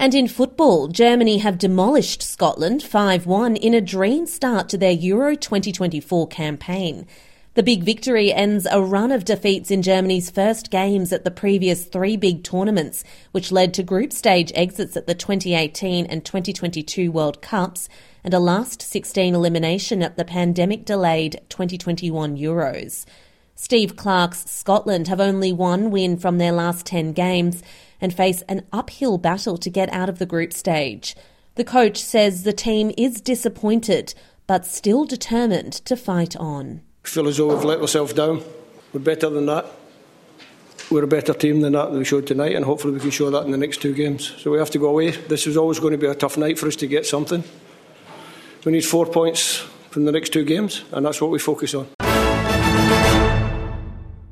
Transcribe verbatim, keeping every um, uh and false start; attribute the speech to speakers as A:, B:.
A: And in football, Germany have demolished Scotland five one in a dream start to their Euro twenty twenty-four campaign. The big victory ends a run of defeats in Germany's first games at the previous three big tournaments, which led to group stage exits at the twenty eighteen and twenty twenty-two World Cups and a last sixteen elimination at the pandemic-delayed twenty twenty-one Euros. Steve Clarke's Scotland have only one win from their last ten games and face an uphill battle to get out of the group stage. The coach says the team is disappointed, but still determined to fight on.
B: I feel as though we've let ourselves down. We're better than that. We're a better team than that that we showed tonight, and hopefully we can show that in the next two games. So we have to go away. This is always going to be a tough night for us to get something. We need four points from the next two games, and that's what we focus on.